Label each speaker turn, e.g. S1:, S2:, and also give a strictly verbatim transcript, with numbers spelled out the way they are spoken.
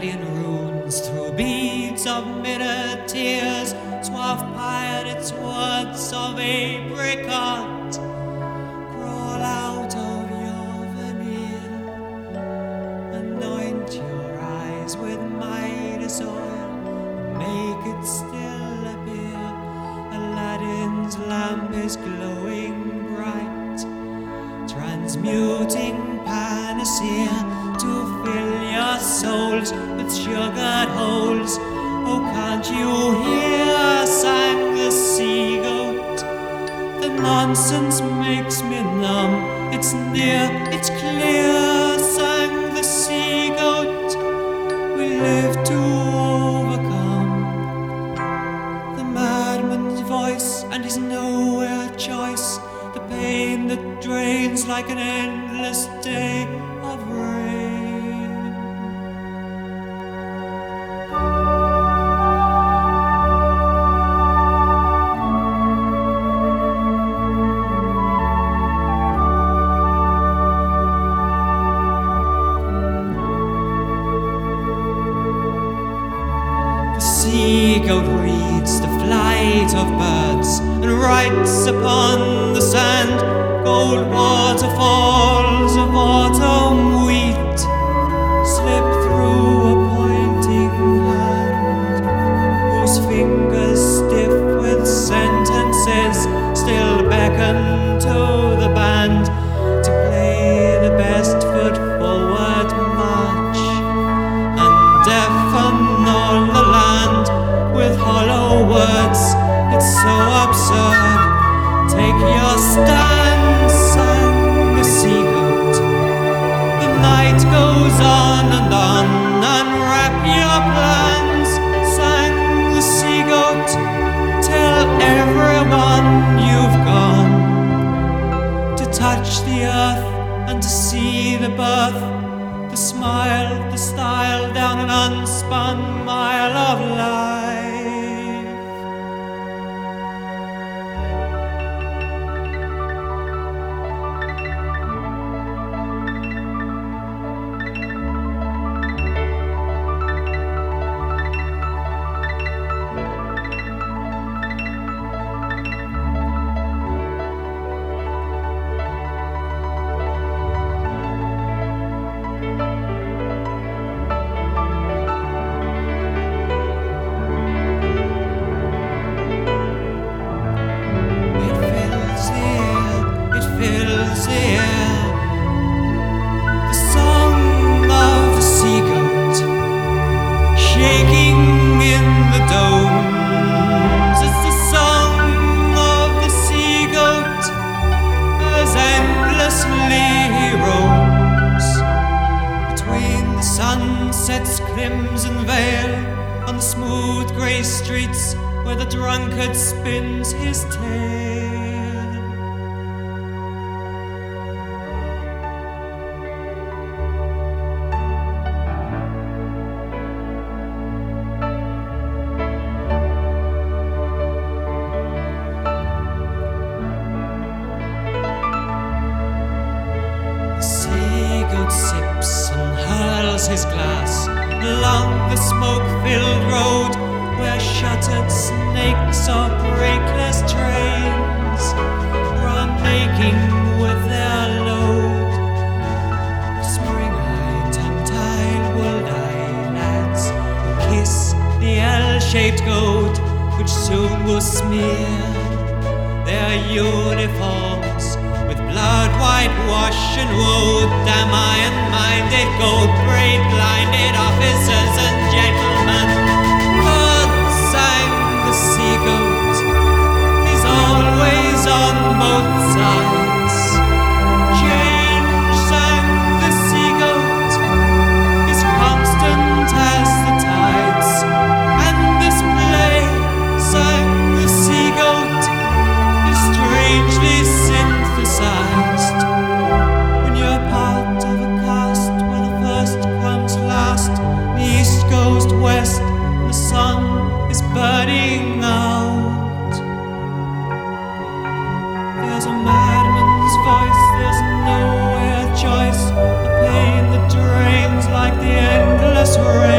S1: guardian runes through beads of mirror tears, suave pirates' words of apricot. Crawl out of your veneer, anoint your eyes with Midas oil, make it still appear. Aladdin's lamp is glowing bright, transmuting panacea to fill your souls with sugared holes. Oh, can't you hear, sang the sea goat. The nonsense makes me numb, it's near, it's clear, sang the sea goat. We live to overcome the madman's voice and his nowhere choice, the pain that drains like an endless day of rain. Sea goat reads the flight of birds and writes upon the sand gold waterfalls of autumn wheat slip through a pointing hand, whose fingers stiff with sentences still beckon to the band to play the best foot forward march and deafen all the land with hollow words. It's so absurd. Take your stand, sang the sea goat. The night goes on and on. Unwrap your plans, sang the sea goat. Tell everyone you've gone to touch the earth and to see the birth, the smile, the style down an unspun mile of life. Fills the air, the song of the sea goat, shaking in the domes. It's the song of the sea goat as endlessly he roams between the sunset's crimson veil on the smooth grey streets where the drunkard spins his tale. Sips and hurls his glass along the smoke-filled road where shuttered snakes or breakless trains run making with their load. Spring-eyed, tongue-tied, wool-eyed lads kiss the L-shaped goat, which soon will smear their uniforms with blood, whitewash and woad. Damn iron-minded, gold-braid, blinded officers and gentlemen. God, sang the sea goat, he's always on both sides. Change, sang the sea goat, is constant as the tides. And this play, sang the sea goat, is strangely synthesized. When you're part of a cast where the first comes last, the east goes west, the sun is burning out. There's a madman's voice, there's nowhere choice, the pain that drains like the endless rain.